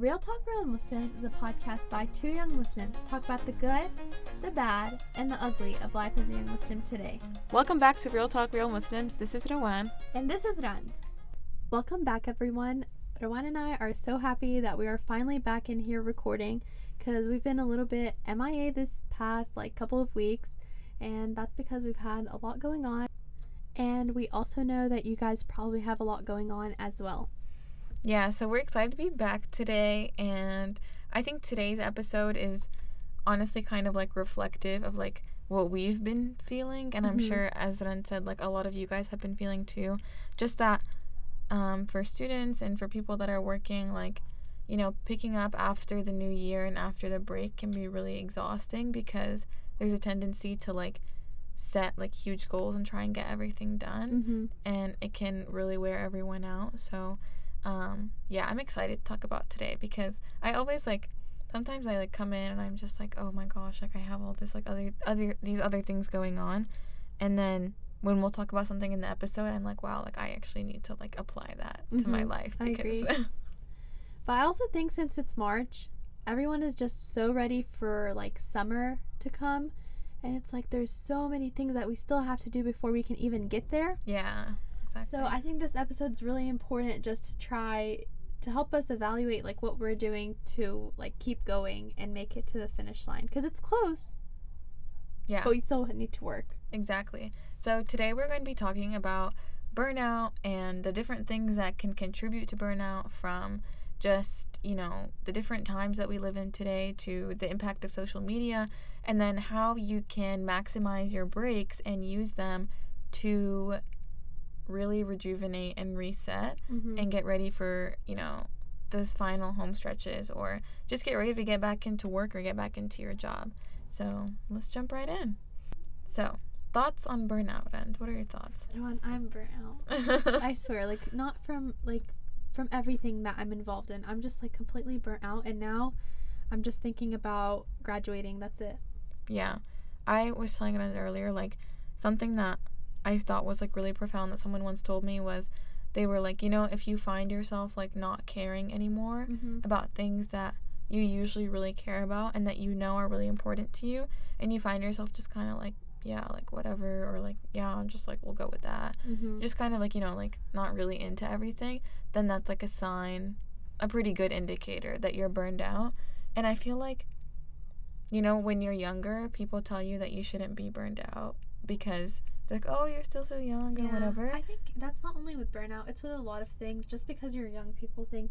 Real Talk Real Muslims is a podcast by two young Muslims to talk about the good, the bad, and the ugly of life as a young Muslim today. Welcome back to Real Talk Real Muslims. This is Rawan. And this is Rand. Welcome back, everyone. Rawan and I are so happy that we are finally back in here recording because we've been a little bit MIA this past couple of weeks, and that's because we've had a lot going on. And we also know that you guys probably have a lot going on as well. Yeah, so we're excited to be back today, and I think today's episode is honestly kind of reflective of what we've been feeling, and I'm sure, as Ren said, a lot of you guys have been feeling too. Just that for students and for people that are working, picking up after the new year and after the break can be really exhausting because there's a tendency to set huge goals and try and get everything done, and it can really wear everyone out. So I'm excited to talk about today because I always sometimes I come in and I'm just oh my gosh, I have all this these other things going on, and then when we'll talk about something in the episode, I'm wow, I actually need to apply that to my life. I agree. But I also think since it's March, everyone is just so ready for summer to come, and it's there's so many things that we still have to do before we can even get there. Yeah. Exactly. So I think this episode's really important just to try to help us evaluate what we're doing to keep going and make it to the finish line because it's close. Yeah. But we still need to work. Exactly. So today we're going to be talking about burnout and the different things that can contribute to burnout, from just, the different times that we live in today to the impact of social media, and then how you can maximize your breaks and use them to really rejuvenate and reset and get ready for those final home stretches, or just get ready to get back into work or get back into your job. So let's jump right in. So thoughts on burnout, and what are your thoughts? I'm burnt out. I swear, not from everything that I'm involved in. I'm just completely burnt out, and now I'm just thinking about graduating. That's it. Yeah, I was telling it earlier, something that I thought was really profound that someone once told me was, they were if you find yourself not caring anymore about things that you usually really care about and that are really important to you, and you find yourself just kind of whatever, or I'm just we'll go with that, just kind of not really into everything, then that's a sign, a pretty good indicator that you're burned out. And I feel when you're younger, people tell you that you shouldn't be burned out because they're oh, you're still so young or whatever. I think that's not only with burnout, it's with a lot of things. Just because you're young, people think,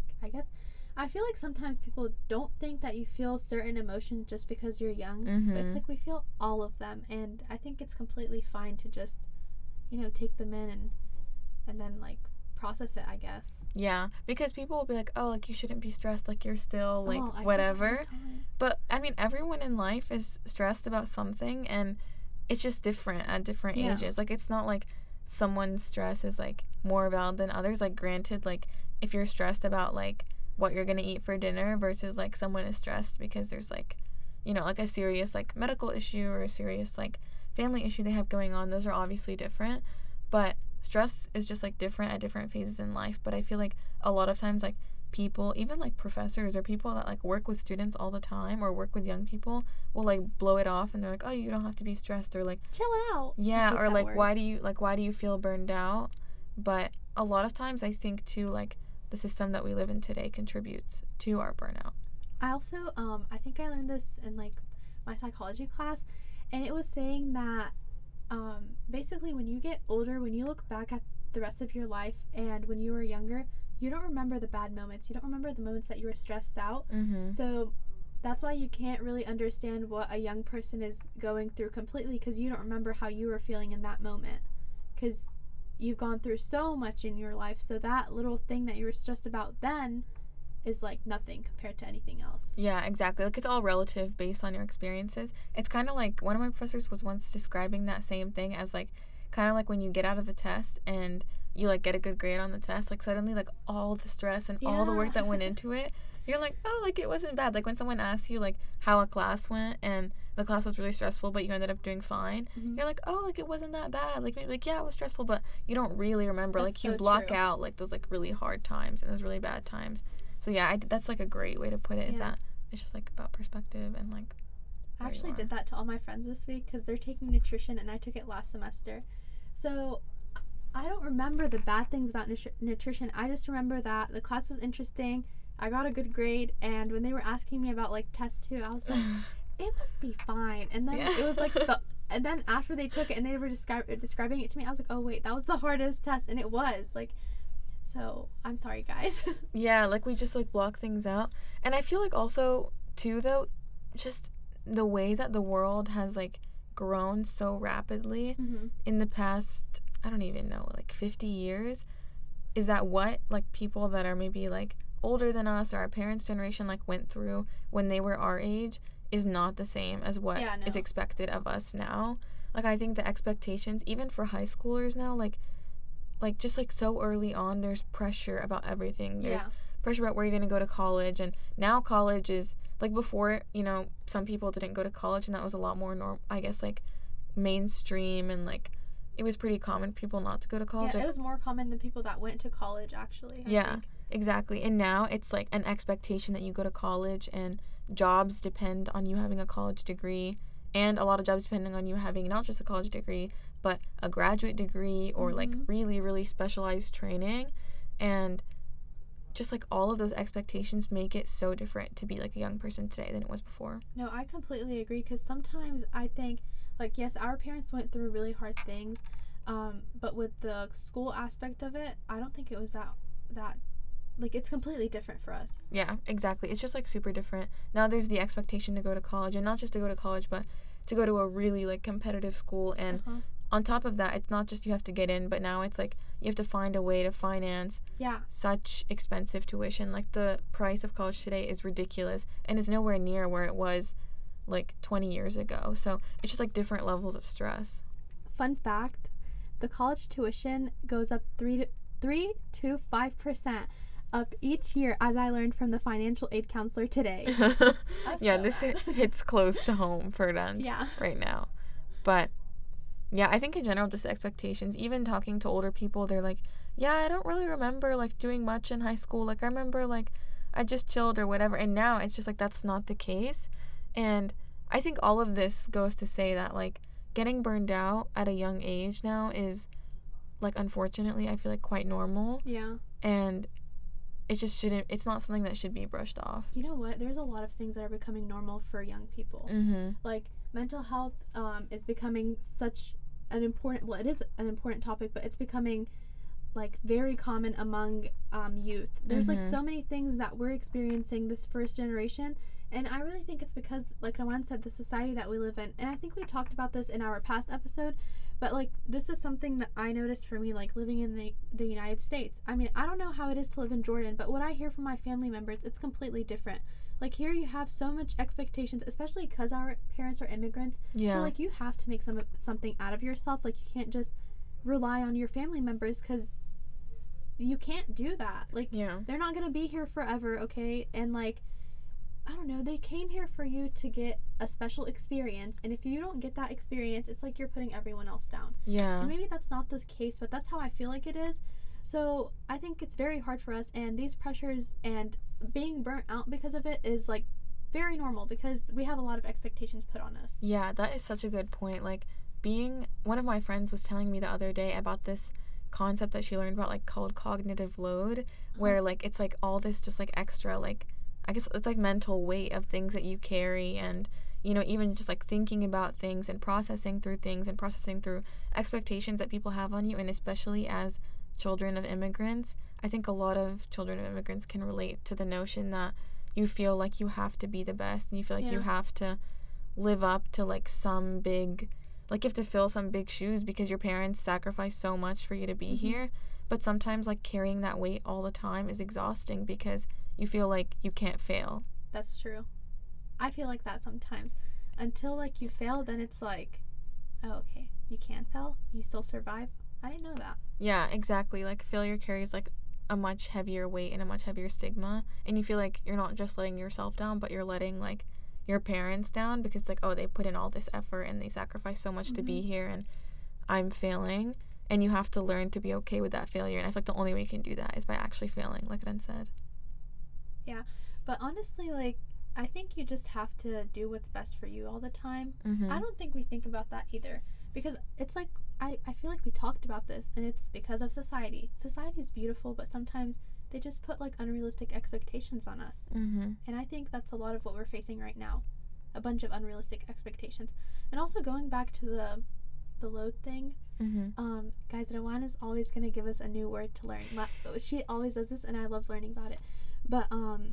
I feel sometimes people don't think that you feel certain emotions just because you're young, but it's we feel all of them, and I think it's completely fine to just take them in and then process it, I guess. Yeah, because people will be oh, you shouldn't be stressed, you're still whatever. But I mean, everyone in life is stressed about something, and it's just different at different ages. It's not someone's stress is more valid than others. Granted, if you're stressed about what you're gonna eat for dinner versus someone is stressed because there's a serious medical issue or a serious family issue they have going on, those are obviously different. But stress is just different at different phases in life. But I feel a lot of times people, even professors or people that work with students all the time or work with young people, will blow it off, and they're oh, you don't have to be stressed, or chill out. Yeah, or why do you feel burned out? But a lot of times I think too the system that we live in today contributes to our burnout. I also I think I learned this in my psychology class, and it was saying that basically when you get older, when you look back at the rest of your life and when you were younger, you don't remember the bad moments. You don't remember the moments that you were stressed out. So that's why you can't really understand what a young person is going through completely, because you don't remember how you were feeling in that moment, because you've gone through so much in your life. So that little thing that you were stressed about then is nothing compared to anything else. Yeah, exactly. It's all relative based on your experiences. It's kind of one of my professors was once describing that same thing as kind of when you get out of a test and you get a good grade on the test, suddenly all the stress and all the work that went into it, you're oh, it wasn't bad. When someone asks you how a class went and the class was really stressful but you ended up doing fine, you're oh, it wasn't that bad. Maybe yeah, it was stressful, but you don't really remember. That's you so block true. out those really hard times and those really bad times. So yeah, that's like a great way to put it, is Yeah. that it's just like about perspective and like I where you actually are. did that to all my friends this week because they're taking nutrition and I took it last semester. So I don't remember the bad things about nutrition. I just remember that the class was interesting. I got a good grade, and when they were asking me about like test 2, I was like, it must be fine. And then Yeah. it was like and then after they took it and they were describing it to me, I was like, oh wait, that was the hardest test, and it was like. So I'm sorry, guys. Yeah, like we just like block things out. And I feel like also too though, just the way that the world has like grown so rapidly Mm-hmm. in the past, I don't even know, like 50 years, is that what like people that are maybe like older than us or our parents' generation like went through when they were our age is not the same as what Yeah, no. is expected of us now. Like I think the expectations even for high schoolers now, like just like so early on, there's pressure about everything. There's Yeah. pressure about where you're going to go to college, and now college is like before, you know, some people didn't go to college and that was a lot more I guess like mainstream, and like it was pretty common for people not to go to college. Yeah, like, it was more common than people that went to college, actually. I yeah, think. exactly. And now it's like an expectation that you go to college, and jobs depend on you having a college degree, and a lot of jobs depending on you having not just a college degree, but a graduate degree or like Mhm. really, really specialized training. And just like all of those expectations make it so different to be like a young person today than it was before. No, I completely agree because sometimes I think, like, yes, our parents went through really hard things, but with the school aspect of it, I don't think it was that like it's completely different for us. Yeah, exactly. It's just like super different. Now there's the expectation to go to college, and not just to go to college, but to go to a really like competitive school. And Uh-huh. on top of that, it's not just you have to get in, but now it's like you have to find a way to finance Yeah. such expensive tuition. Like the price of college today is ridiculous and is nowhere near where it was like 20 years ago. So it's just like different levels of stress. Fun fact: the college tuition goes up 3 to 5% up each year, as I learned from the financial aid counselor today. Yeah, so this bad. hits close to home for Dent Yeah. right now. But yeah, I think in general, just expectations, even talking to older people, they're like, yeah, I don't really remember like doing much in high school. Like I remember like I just chilled or whatever. And now it's just like that's not the case. And I think all of this goes to say that like getting burned out at a young age now is like, unfortunately, I feel like quite normal. Yeah. And it just shouldn't, it's not something that should be brushed off. You know what? There's a lot of things that are becoming normal for young people. Mm-hmm. Like mental health is becoming such an important, well, it is an important topic, but it's becoming like very common among youth. There's like Mhm. so many things that we're experiencing this first generation, and I really think it's because, like Nawan said, the society that we live in. And I think we talked about this in our past episode, but like this is something that I noticed for me, like living in the United States. I mean, I don't know how it is to live in Jordan, but what I hear from my family members, it's completely different. Like here you have so much expectations, especially because our parents are immigrants. Yeah. So like you have to make something out of yourself. Like you can't just rely on your family members, because you can't do that. Like Yeah. they're not gonna be here forever, okay? And like I don't know, they came here for you to get a special experience, and if you don't get that experience, it's like you're putting everyone else down. Yeah. And maybe that's not the case, but that's how I feel like it is. So I think it's very hard for us, and these pressures and being burnt out because of it is like very normal, because we have a lot of expectations put on us. Yeah, that is such a good point. Like one of my friends was telling me the other day about this concept that she learned about, like called cognitive load, where like it's like all this just like extra, like I guess it's like mental weight of things that you carry, and you know, even just like thinking about things and processing through expectations that people have on you. And especially as children of immigrants, I think a lot of children of immigrants can relate to the notion that you feel like you have to be the best, and you feel like you Yeah. have to live up to like some big, like you have to fill some big shoes because your parents sacrificed so much for you to be Mhm. here. But sometimes like carrying that weight all the time is exhausting because you feel like you can't fail. That's true. I feel like that sometimes. Until like you fail, then it's like, oh, okay, you can fail, you still survive. I didn't know that. Yeah, exactly. Like failure carries like a much heavier weight and a much heavier stigma, and you feel like you're not just letting yourself down, but you're letting like your parents down, because like, oh, they put in all this effort and they sacrificed so much to be here, and I'm failing. And you have to learn to be okay with that failure. And I feel like the only way you can do that is by actually failing, like Ren said. Yeah. But honestly, like, I think you just have to do what's best for you all the time. Mm-hmm. I don't think we think about that either. Because it's like, I feel like we talked about this, and it's because of society. Society is beautiful, but sometimes they just put, like, unrealistic expectations on us. Mm-hmm. And I think that's a lot of what we're facing right now. A bunch of unrealistic expectations. And also going back to the load thing, Mm-hmm. guys, Rowan is always going to give us a new word to learn. She always does this, and I love learning about it. But,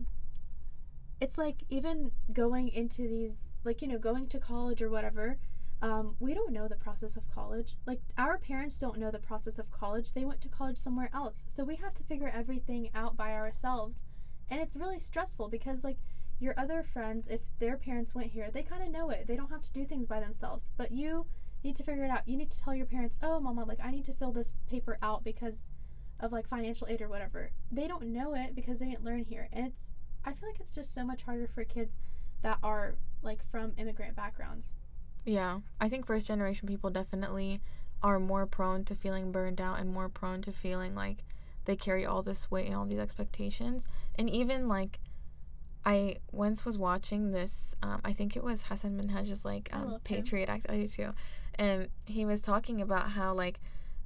it's like even going into these, like, you know, going to college or whatever, we don't know the process of college. Like, our parents don't know the process of college. They went to college somewhere else. So we have to figure everything out by ourselves. And it's really stressful because, like, your other friends, if their parents went here, they kind of know it. They don't have to do things by themselves. But you need to figure it out. You need to tell your parents, oh, mama, like, I need to fill this paper out because of, like, financial aid or whatever. They don't know it because they didn't learn here. And I feel like it's just so much harder for kids that are, like, from immigrant backgrounds. Yeah, I think first generation people definitely are more prone to feeling burned out and more prone to feeling like they carry all this weight and all these expectations. And even like I once was watching this, I think it was Hassan Minhaj's like Patriot Act. I do too. And he was talking about how like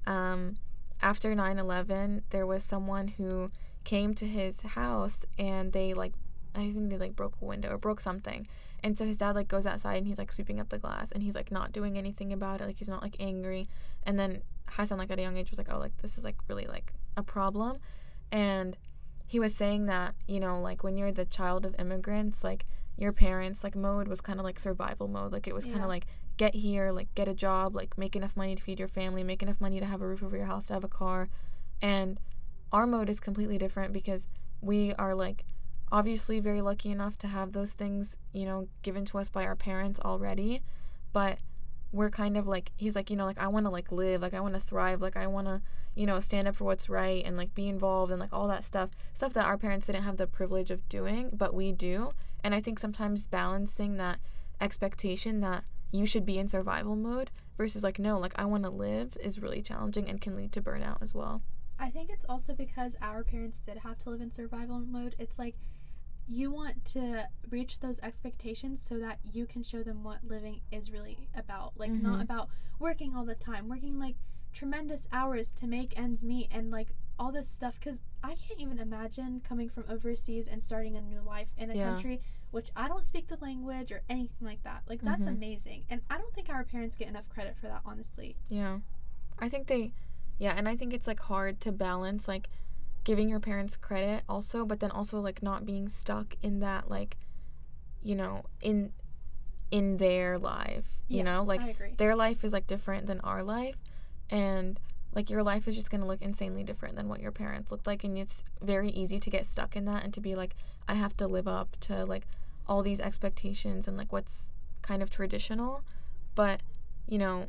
after 9/11 there was someone who came to his house and they like I think they like broke a window or broke something. And so his dad like goes outside and he's like sweeping up the glass and he's like not doing anything about it. Like he's not like angry. And then Hassan like at a young age was like, oh, like this is like really like a problem. And he was saying that, you know, like when you're the child of immigrants, like your parents like mode was kind of like survival mode. Like it was kind of like get here, like get a job, like make enough money to feed your family, make enough money to have a roof over your house, to have a car. And our mode is completely different because we are like obviously very lucky enough to have those things, you know, given to us by our parents already, but we're kind of like, he's like, you know, like I want to like live, like I want to thrive, like I want to, you know, stand up for what's right and like be involved and like all that stuff that our parents didn't have the privilege of doing, but we do. And I think sometimes balancing that expectation that you should be in survival mode versus like, no, like I want to live is really challenging and can lead to burnout as well. I think it's also because our parents did have to live in survival mode. It's like you want to reach those expectations so that you can show them what living is really about. Like, not about working all the time, working like tremendous hours to make ends meet and like all this stuff. Because I can't even imagine coming from overseas and starting a new life in a country which I don't speak the language or anything like that. Like, that's amazing. And I don't think our parents get enough credit for that, honestly. Yeah. I think and I think it's like hard to balance like giving your parents credit also, but then also like not being stuck in that like, you know, in their life, you know, like I agree. Their life is like different than our life, and like your life is just going to look insanely different than what your parents looked like, and it's very easy to get stuck in that and to be like, I have to live up to like all these expectations and like what's kind of traditional. But, you know,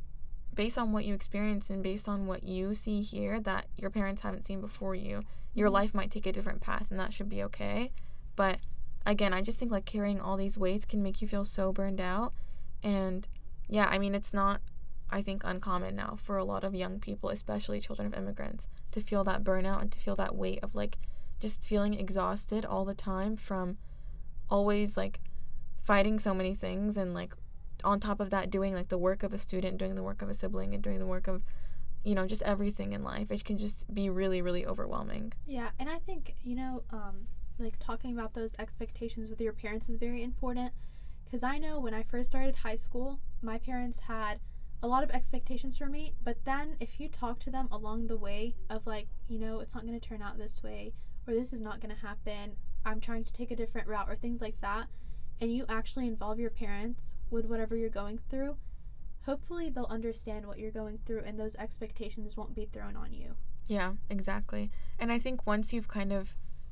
based on what you experience and based on what you see here that your parents haven't seen before you, your life might take a different path, and that should be okay. But again, I just think like carrying all these weights can make you feel so burned out. And yeah, I mean, it's not, I think, uncommon now for a lot of young people, especially children of immigrants, to feel that burnout and to feel that weight of like just feeling exhausted all the time from always like fighting so many things, and like on top of that doing like the work of a student, doing the work of a sibling, and doing the work of, you know, just everything in life. It can just be really, really overwhelming. Yeah, and I think, you know, like talking about those expectations with your parents is very important, because I know when I first started high school, my parents had a lot of expectations for me, but then if you talk to them along the way of like, you know, it's not going to turn out this way, or this is not going to happen, I'm trying to take a different route, or things like that, and you actually involve your parents with whatever you're going through, hopefully they'll understand what you're going through and those expectations won't be thrown on you. Yeah, exactly. And I think once you've kind of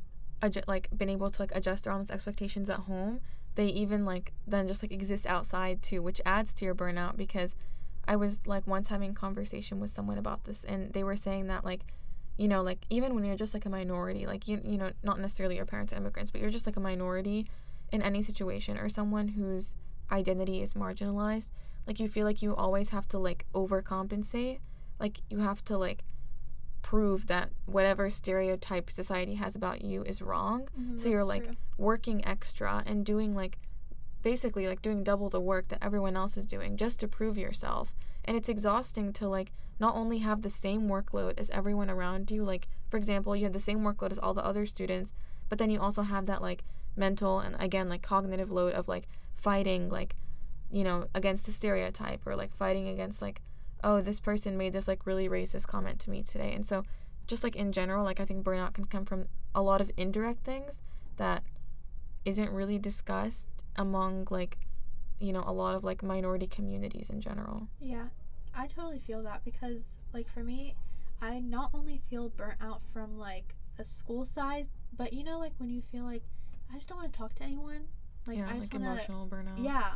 like been able to like adjust around those expectations at home, they even like then just like exist outside too, which adds to your burnout. Because I was like once having a conversation with someone about this, and they were saying that like, you know, like even when you're just like a minority, like you know, not necessarily your parents are immigrants, but you're just like a minority in any situation, or someone whose identity is marginalized, like you feel like you always have to like overcompensate, like you have to like prove that whatever stereotype society has about you is wrong. So you're like working extra and doing like basically like doing double the work that everyone else is doing just to prove yourself. And it's exhausting to like not only have the same workload as everyone around you, like for example, you have the same workload as all the other students, but then you also have that like mental and again like cognitive load of like fighting like, you know, against the stereotype, or like fighting against like, oh, this person made this like really racist comment to me today. And so just like in general, like I think burnout can come from a lot of indirect things that isn't really discussed among like, you know, a lot of like minority communities in general. Yeah, I totally feel that, because like for me, I not only feel burnt out from like a school side, but you know, like when you feel like I just don't want to talk to anyone, like yeah, I just like wanna, emotional burnout. yeah,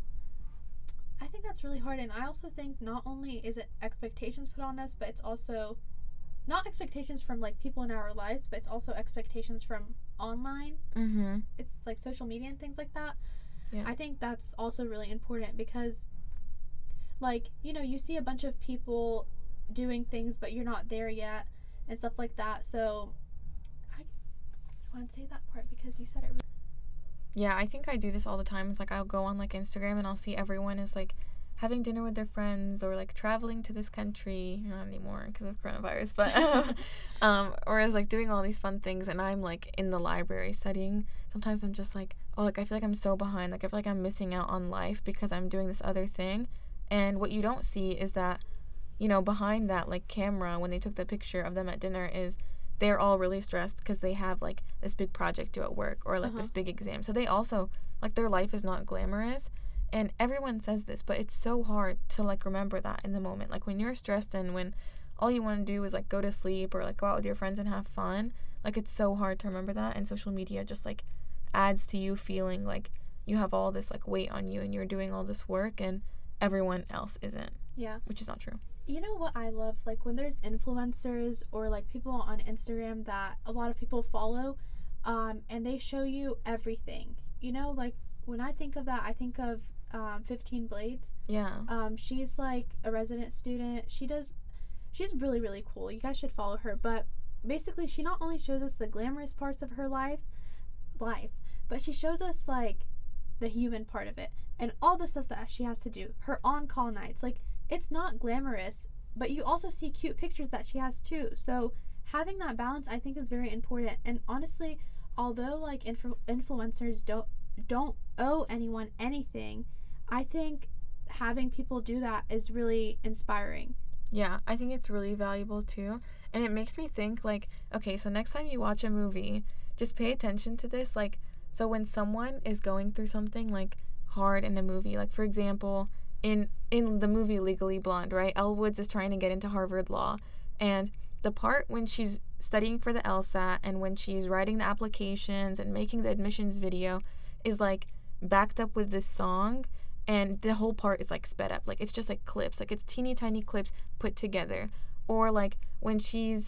I think that's really hard. And I also think not only is it expectations put on us, but it's also not expectations from like people in our lives, but it's also expectations from online. It's like social media and things like that. Yeah. I think that's also really important, because like, you know, you see a bunch of people doing things but you're not there yet and stuff like that. So I want to say that part because you said it really. Yeah, I think I do this all the time. It's like I'll go on like Instagram and I'll see everyone is like having dinner with their friends, or like traveling to this country, not anymore because of coronavirus, but or is like doing all these fun things, and I'm like in the library studying. Sometimes I'm just like, oh, like I feel like I'm so behind, like I feel like I'm missing out on life because I'm doing this other thing. And what you don't see is that, you know, behind that like camera, when they took the picture of them at dinner, is they're all really stressed because they have like this big project due at work, or like this big exam. So they also like, their life is not glamorous. And everyone says this, but it's so hard to like remember that in the moment. Like when you're stressed and when all you want to do is like go to sleep or like go out with your friends and have fun, like it's so hard to remember that. And social media just like adds to you feeling like you have all this like weight on you and you're doing all this work and everyone else isn't. Yeah. Which is not true. You know what I love? Like when there's influencers or like people on Instagram that a lot of people follow, and they show you everything. You know, like when I think of that, I think of 15 Blades. Yeah. She's like a resident student. She's really, really cool. You guys should follow her. But basically, she not only shows us the glamorous parts of her life, but she shows us like the human part of it and all the stuff that she has to do. Her on-call nights, like it's not glamorous, but you also see cute pictures that she has too. So having that balance, I think, is very important. And honestly, although like influencers don't owe anyone anything, I think having people do that is really inspiring. Yeah, I think it's really valuable too. And it makes me think like, okay, so next time you watch a movie, just pay attention to this. Like, so when someone is going through something like hard in a movie, like for example, in the movie Legally Blonde, right? Elle Woods is trying to get into Harvard Law, and the part when she's studying for the LSAT and when she's writing the applications and making the admissions video is like backed up with this song, and the whole part is like sped up. Like it's just like clips, like it's teeny tiny clips put together. Or like when she's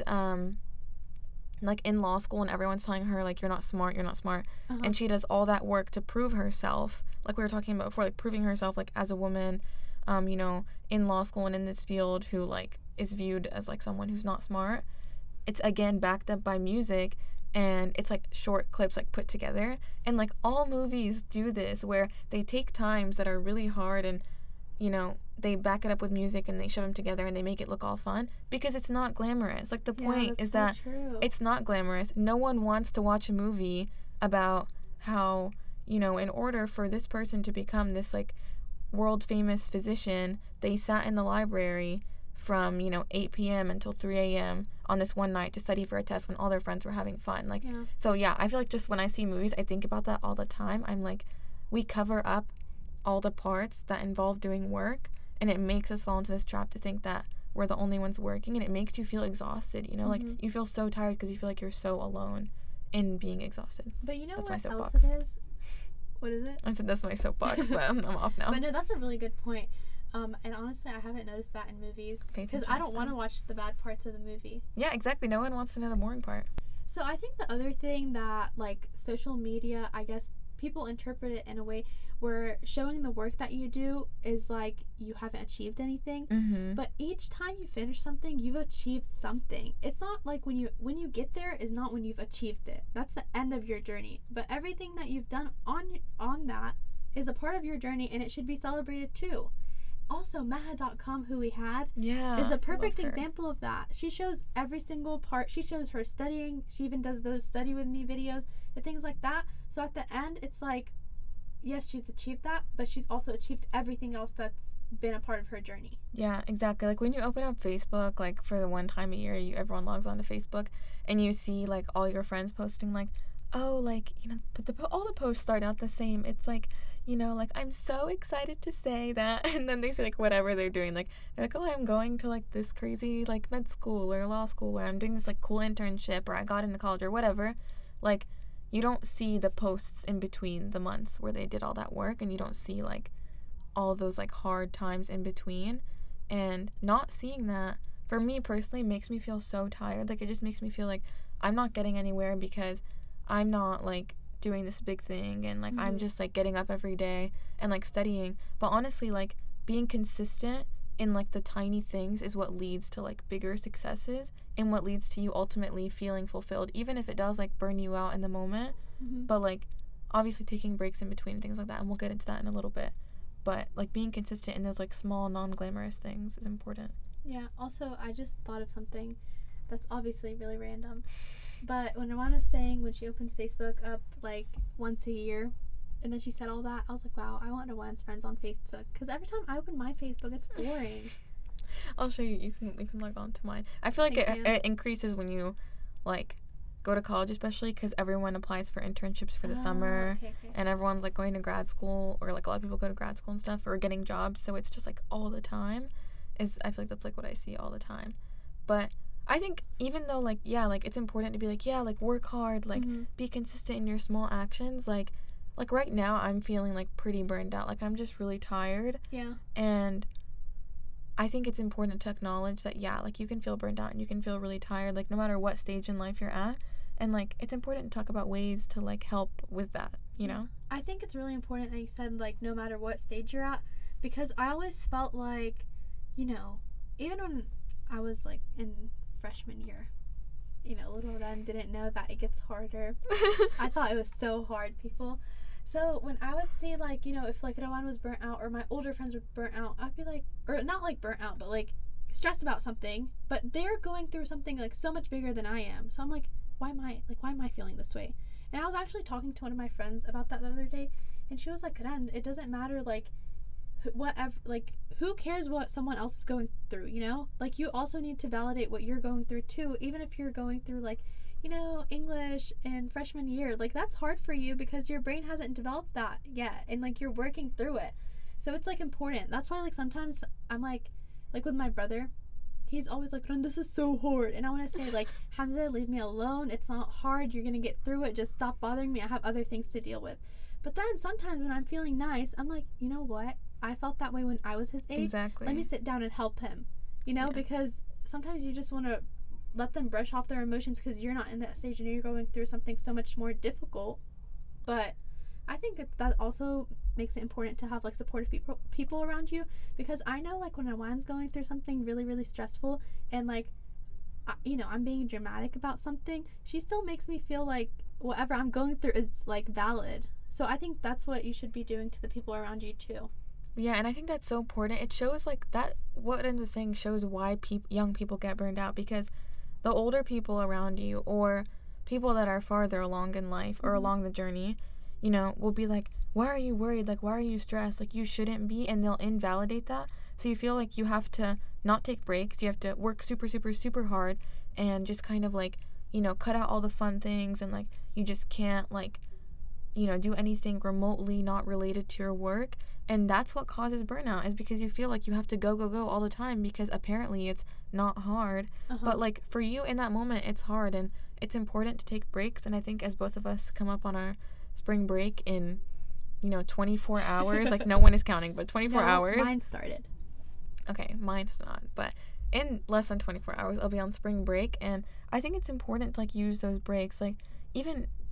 like in law school and everyone's telling her like you're not smart, and she does all that work to prove herself, like we were talking about before, like proving herself like as a woman, you know, in law school and in this field, who like is viewed as like someone who's not smart. It's again backed up by music, and it's like short clips like put together. And like all movies do this, where they take times that are really hard and, you know, they back it up with music and they shove them together and they make it look all fun, because it's not glamorous. Like the point is so that true. It's not glamorous. No one wants to watch a movie about how, you know, in order for this person to become this like world famous physician, they sat in the library from, you know, 8 p.m. until 3 a.m. on this one night to study for a test when all their friends were having fun. Like, so yeah, I feel like just when I see movies, I think about that all the time. I'm like, we cover up all the parts that involve doing work, and it makes us fall into this trap to think that we're the only ones working, and it makes you feel exhausted, you know, like you feel so tired because you feel like you're so alone in being exhausted. But you know that's what my else soapbox. it is? What is it? I said that's my soapbox, but I'm off now. But no, that's a really good point. And honestly, I haven't noticed that in movies, because I don't want to watch the bad parts of the movie. Yeah, exactly. No one wants to know the boring part. So I think the other thing that like social media, I guess, people interpret it in a way where showing the work that you do is like you haven't achieved anything. Mm-hmm. But each time you finish something, you've achieved something. It's not like when you get there is not when you've achieved it. That's the end of your journey. But everything that you've done on that is a part of your journey, and it should be celebrated too. Also, Maha.com, who we had, is a perfect example of that. She shows every single part. She shows her studying. She even does those study with me videos and things like that. So at the end, it's like, yes, she's achieved that, but she's also achieved everything else that's been a part of her journey. Yeah, exactly. Like when you open up Facebook, like for the one time a year, everyone logs onto Facebook, and you see like all your friends posting like, oh, like, you know, but all the posts start out the same. It's like, you know, like, I'm so excited to say that, and then they say like whatever they're doing, like they're like, oh, I'm going to like this crazy like med school or law school, or I'm doing this like cool internship, or I got into college or whatever. Like, you don't see the posts in between the months where they did all that work, and you don't see like all those like hard times in between. And not seeing that, for me personally, makes me feel so tired. Like, it just makes me feel like I'm not getting anywhere because I'm not like doing this big thing, and like I'm just like getting up every day and like studying. But honestly, like being consistent in like the tiny things is what leads to like bigger successes, and what leads to you ultimately feeling fulfilled, even if it does like burn you out in the moment. But like obviously taking breaks in between and things like that, and we'll get into that in a little bit. But like being consistent in those like small non-glamorous things is important. Yeah, also I just thought of something that's obviously really random. But when Ramona was saying when she opens Facebook up like once a year, and then she said all that, I was like, wow, I want Ramona's friends on Facebook, because every time I open my Facebook, it's boring. I'll show you. You can log on to mine. I feel like it increases when you like go to college, especially because everyone applies for internships for the summer, and everyone's like going to grad school, or like a lot of people go to grad school and stuff, or getting jobs. So it's just like all the time. I feel like that's like what I see all the time. But I think even though like, yeah, like it's important to be like, yeah, like work hard, like be consistent in your small actions, like right now I'm feeling like pretty burned out. Like I'm just really tired. Yeah. And I think it's important to acknowledge that, yeah, like you can feel burned out and you can feel really tired, like no matter what stage in life you're at. And like it's important to talk about ways to like help with that, you know? I think it's really important that you said like no matter what stage you're at, because I always felt like, you know, even when I was like in freshman year, you know, little then didn't know that it gets harder. I thought it was so hard, people. So when I would see like, you know, if like Rowan was burnt out or my older friends were burnt out, I'd be like, or not like burnt out, but like stressed about something, but they're going through something like so much bigger than I am. So I'm like, why am I feeling this way? And I was actually talking to one of my friends about that the other day, and she was like, Ren, it doesn't matter like whatever, like who cares what someone else is going through, you know? Like you also need to validate what you're going through too, even if you're going through like, you know, English in freshman year. Like that's hard for you because your brain hasn't developed that yet, and like you're working through it. So it's like important. That's why like sometimes I'm like with my brother, he's always like, Ren, this is so hard, and I want to say like, Hamza, leave me alone, it's not hard, you're gonna get through it, just stop bothering me, I have other things to deal with. But then sometimes when I'm feeling nice, I'm like, you know what, I felt that way when I was his age. Exactly. Let me sit down and help him, you know? Yeah. Because sometimes you just want to let them brush off their emotions because you're not in that stage and you're going through something so much more difficult. But I think that also makes it important to have like supportive people around you, because I know like when Awan's going through something really, really stressful and like, you know, I'm being dramatic about something, she still makes me feel like whatever I'm going through is like valid. So I think that's what you should be doing to the people around you too. Yeah, and I think that's so important. It shows like that, what Ren was saying shows why young people get burned out, because the older people around you or people that are farther along in life or along the journey, you know, will be like, why are you worried? Like, why are you stressed? Like, you shouldn't be. And they'll invalidate that. So you feel like you have to not take breaks. You have to work super, super, super hard and just kind of like, you know, cut out all the fun things. And like, you just can't like, you know, do anything remotely not related to your work. And that's what causes burnout, is because you feel like you have to go all the time because apparently it's not hard. But like for you in that moment, it's hard, and it's important to take breaks. And I think as both of us come up on our spring break in, you know, 24 hours, like no one is counting, but 24 hours. Mine started. Okay, mine's not, but in less than 24 hours, I'll be on spring break. And I think it's important to like use those breaks. Like even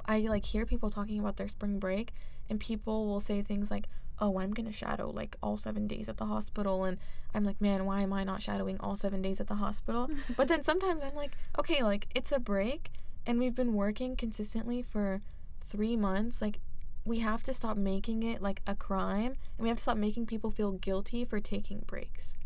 I like hear people talking about their spring break, and people will say things like, oh, I'm gonna shadow like all 7 days at the hospital, and I'm like, man, why am I not shadowing all 7 days at the hospital? But then sometimes I'm like, okay, like it's a break and we've been working consistently for 3 months. Like, we have to stop making it like a crime, and we have to stop making people feel guilty for taking breaks.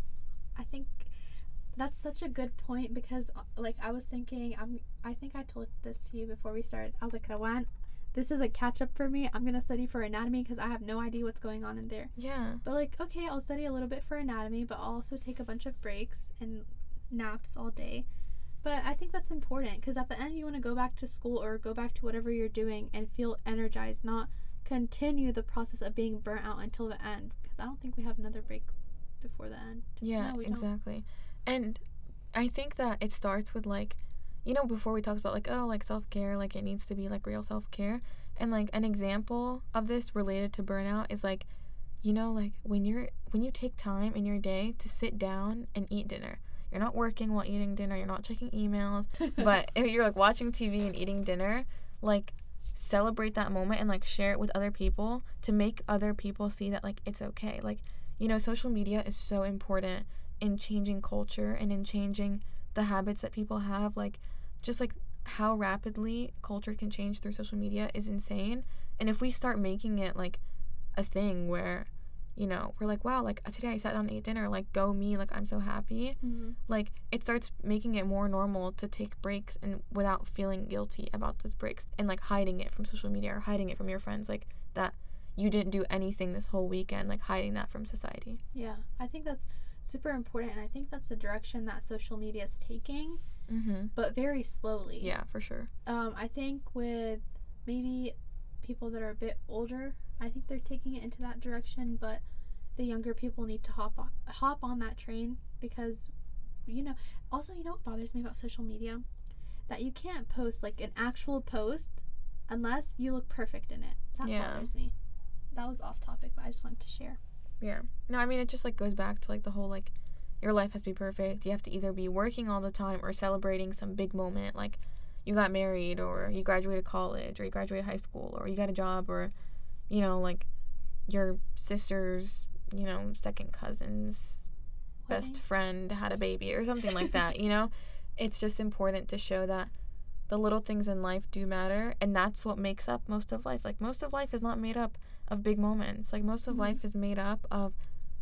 I think that's such a good point, because like I was thinking, I think I told this to you before we started. I was like, Rawan, this is a catch up for me. I'm gonna study for anatomy because I have no idea what's going on in there. Yeah. But like, okay, I'll study a little bit for anatomy, but I'll also take a bunch of breaks and naps all day. But I think that's important, because at the end you want to go back to school or go back to whatever you're doing and feel energized, not continue the process of being burnt out until the end, because I don't think we have another break before the end. Yeah, no, exactly. And I think that it starts with like, you know, before we talked about like, oh, like self-care, like it needs to be like real self-care. And like an example of this related to burnout is like, you know, like when you take time in your day to sit down and eat dinner. You're not working while eating dinner, you're not checking emails, but if you're like watching TV and eating dinner, like celebrate that moment and like share it with other people to make other people see that like it's okay. Like, you know, social media is so important in changing culture and in changing the habits that people have. Like, just like how rapidly culture can change through social media is insane. And if we start making it like a thing where, you know, we're like, wow, like today I sat down and ate dinner, like go me, like I'm so happy. Mm-hmm. Like it starts making it more normal to take breaks and without feeling guilty about those breaks and like hiding it from social media or hiding it from your friends, like that you didn't do anything this whole weekend, like hiding that from society. Yeah, I think that's super important, and I think that's the direction that social media is taking, but very slowly. Yeah, for sure. I think with maybe people that are a bit older, I think they're taking it into that direction, but the younger people need to hop on that train, because, you know, also, you know what bothers me about social media? That you can't post like an actual post unless you look perfect in it. That bothers me. That was off topic, but I just wanted to share. Yeah. No, I mean, it just like goes back to like the whole like your life has to be perfect. You have to either be working all the time or celebrating some big moment, like you got married or you graduated college or you graduated high school or you got a job, or, you know, like your sister's, you know, second cousin's best friend had a baby or something like that, you know? It's just important to show that the little things in life do matter, and that's what makes up most of life. Like, most of life is not made up of big moments. Like, most of life is made up of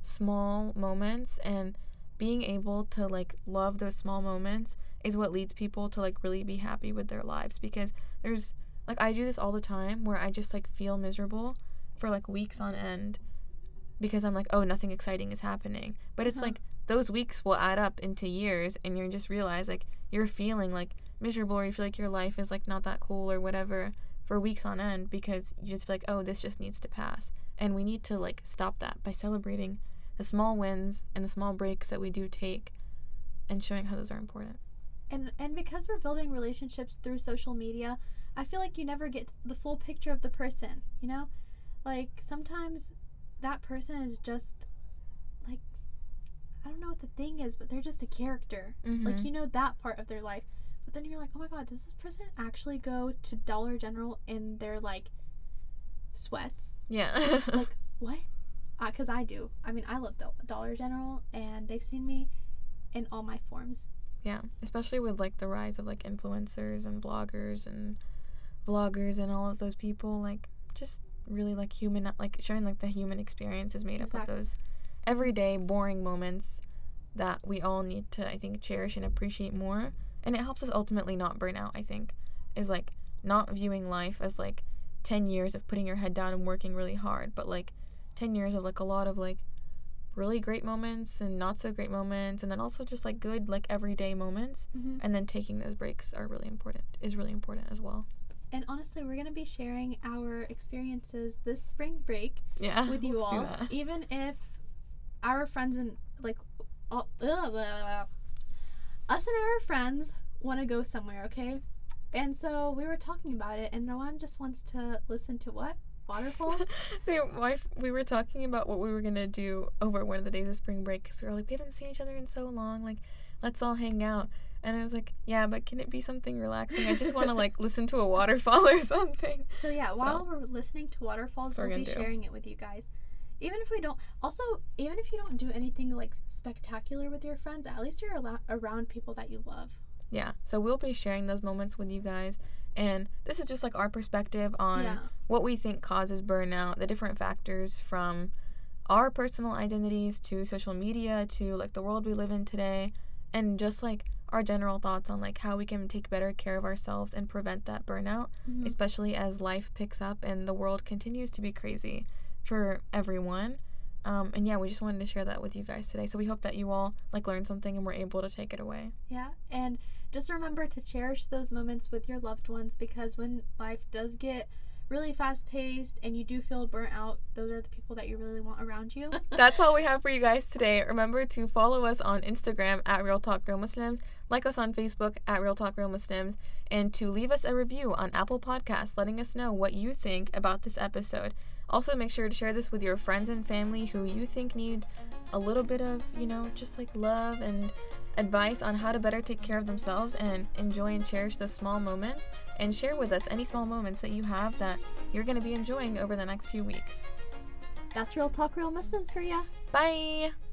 small moments, and being able to, like, love those small moments is what leads people to, like, really be happy with their lives. Because there's, like, I do this all the time where I just, like, feel miserable for, like, weeks on end because I'm like, oh, nothing exciting is happening. But it's, like, those weeks will add up into years, and you just realize, like, you're feeling, like, miserable, or you feel like your life is like not that cool or whatever for weeks on end because you just feel like, oh, this just needs to pass. And we need to like stop that by celebrating the small wins and the small breaks that we do take and showing how those are important. And because we're building relationships through social media, I feel like you never get the full picture of the person, you know? Like, sometimes that person is just like, I don't know what the thing is, but they're just a character. Like, you know that part of their life. But then you're like, oh my god, does this person actually go to Dollar General in their, like, sweats? Yeah. Like, what? Because I do. I mean, I love Dollar General, and they've seen me in all my forms. Yeah, especially with, like, the rise of, like, influencers and bloggers and vloggers and all of those people, like, just really, like, human, like, showing, like, the human experience is made up of those everyday, boring moments that we all need to, I think, cherish and appreciate more. And it helps us ultimately not burn out, I think, is, like, not viewing life as, like, 10 years of putting your head down and working really hard, but, like, 10 years of, like, a lot of, like, really great moments and not so great moments, and then also just, like, good, like, everyday moments, and then taking those breaks is really important as well. And honestly, we're going to be sharing our experiences this spring break with you all, even if our friends and, like, us and our friends want to go somewhere, okay? And so we were talking about it, and Rowan just wants to listen to what? Waterfalls? We were talking about what we were going to do over one of the days of spring break, because we were like, we haven't seen each other in so long, like, let's all hang out. And I was like, yeah, but can it be something relaxing? I just want to like listen to a waterfall or something. So yeah, while we're listening to waterfalls, we'll be sharing it with you guys. Even if you don't do anything like spectacular with your friends, at least you're around people that you love. Yeah, so we'll be sharing those moments with you guys. And this is just like our perspective on what we think causes burnout, the different factors from our personal identities to social media to like the world we live in today, and just like our general thoughts on like how we can take better care of ourselves and prevent that burnout, especially as life picks up and the world continues to be crazy for everyone. And yeah, we just wanted to share that with you guys today. So we hope that you all like learned something and were able to take it away. Yeah, and just remember to cherish those moments with your loved ones, because when life does get really fast-paced and you do feel burnt out, those are the people that you really want around you. That's all we have for you guys today. Remember to follow us on Instagram at Real Talk Real Muslims, like us on Facebook at Real Talk Real Muslims, and to leave us a review on Apple Podcasts letting us know what you think about this episode. Also, make sure to share this with your friends and family who you think need a little bit of, just like love and advice on how to better take care of themselves and enjoy and cherish the small moments. And share with us any small moments that you have that you're going to be enjoying over the next few weeks. That's Real Talk Real Muslims for ya. Bye!